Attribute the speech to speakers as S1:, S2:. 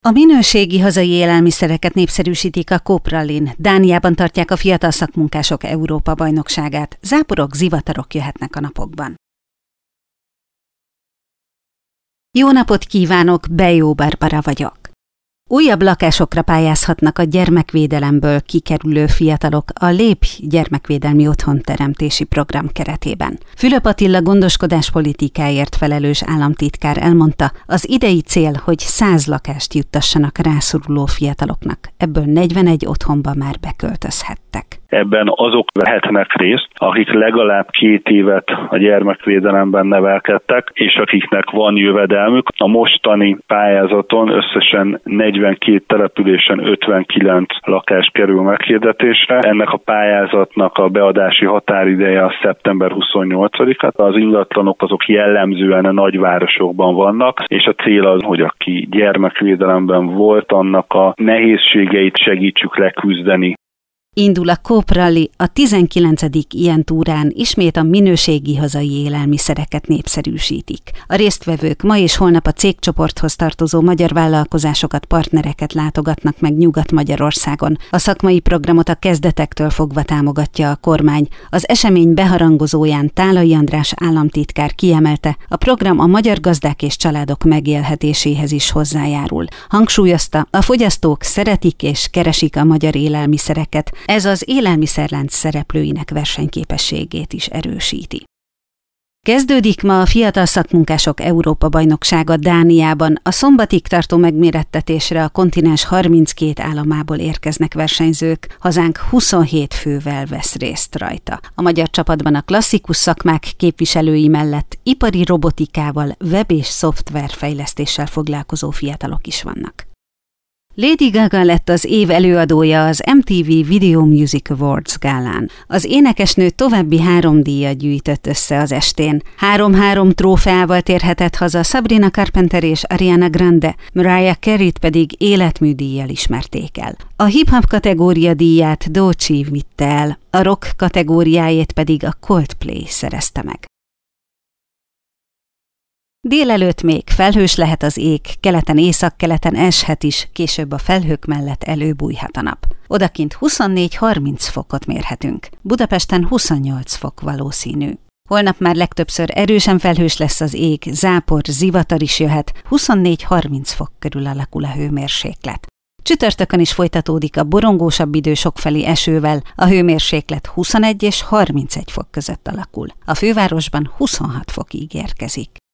S1: A minőségi hazai élelmiszereket népszerűsítik a Coop Rallyn. Dániában tartják a fiatal szakmunkások Európa-bajnokságát. Záporok, zivatarok jöhetnek a napokban. Jó napot kívánok, Bejó Barbara vagyok. Újabb lakásokra pályázhatnak a gyermekvédelemből kikerülő fiatalok a Lépj gyermekvédelmi otthonteremtési program keretében. Fülöp Attila gondoskodáspolitikáért felelős államtitkár elmondta, az idei cél, hogy 100 lakást juttassanak rászoruló fiataloknak. Ebből 41 otthonba már beköltözhettek.
S2: Ebben azok vehetnek részt, akik legalább 2 évet a gyermekvédelemben nevelkedtek, és akiknek van jövedelmük. A mostani pályázaton összesen 42 településen 59 lakás kerül meghirdetésre. Ennek a pályázatnak a beadási határideje a szeptember 28-a. Az ingatlanok azok jellemzően a nagyvárosokban vannak, és a cél az, hogy aki gyermekvédelemben volt, annak a nehézségeit segítsük leküzdeni.
S1: Indul a Coop Rally, a 19. ilyen túrán ismét a minőségi hazai élelmiszereket népszerűsítik. A résztvevők ma és holnap a cégcsoporthoz tartozó magyar vállalkozásokat, partnereket látogatnak meg Nyugat-Magyarországon. A szakmai programot a kezdetektől fogva támogatja a kormány. Az esemény beharangozóján Tálai András államtitkár kiemelte, a program a magyar gazdák és családok megélhetéséhez is hozzájárul. Hangsúlyozta, a fogyasztók szeretik és keresik a magyar élelmiszereket, ez az élelmiszerlánc szereplőinek versenyképességét is erősíti. Kezdődik ma a fiatal szakmunkások Európa-bajnoksága Dániában. A szombatig tartó megmérettetésre a kontinens 32 államából érkeznek versenyzők, hazánk 27 fővel vesz részt rajta. A magyar csapatban a klasszikus szakmák képviselői mellett ipari robotikával, web- és szoftverfejlesztéssel foglalkozó fiatalok is vannak. Lady Gaga lett az év előadója az MTV Video Music Awards gálán. Az énekesnő további 3 díjat gyűjtött össze az estén. 3 trófeával térhetett haza Sabrina Carpenter és Ariana Grande, Mariah Careyt pedig életműdíjjal ismerték el. A hip-hop kategória díját Doechii vitte el, a rock kategóriáját pedig a Coldplay szerezte meg. Délelőtt még felhős lehet az ég, keleten északkeleten eshet is, később a felhők mellett előbújhat a nap. Odakint 24-30 fokot mérhetünk, Budapesten 28 fok valószínű. Holnap már legtöbbször erősen felhős lesz az ég, zápor, zivatar is jöhet, 24-30 fok körül alakul a hőmérséklet. Csütörtökön is folytatódik a borongósabb idő sokfelé esővel, a hőmérséklet 21 és 31 fok között alakul. A fővárosban 26 fokig érkezik.